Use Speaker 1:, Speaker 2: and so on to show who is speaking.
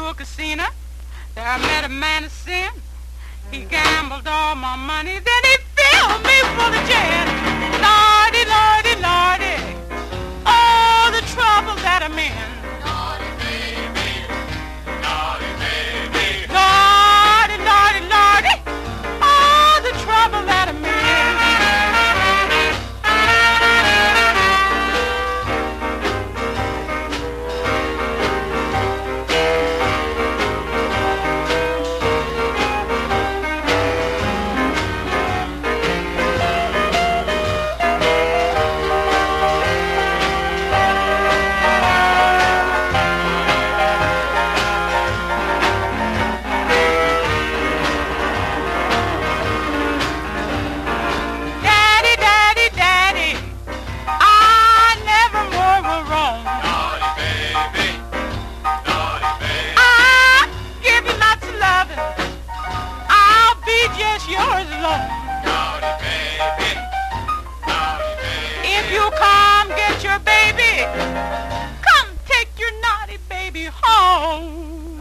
Speaker 1: a casino. There I met a man of sin. He gambled all my money, then he filled me full of gin. Lordy, lordy, lordy, oh, the trouble that I'm in.
Speaker 2: Naughty baby, naughty baby.
Speaker 1: Lordy, lordy, lordy, oh, the trouble that I'm in. Yours alone.
Speaker 2: Naughty baby, naughty baby.
Speaker 1: If you come get your baby, come take your naughty baby home.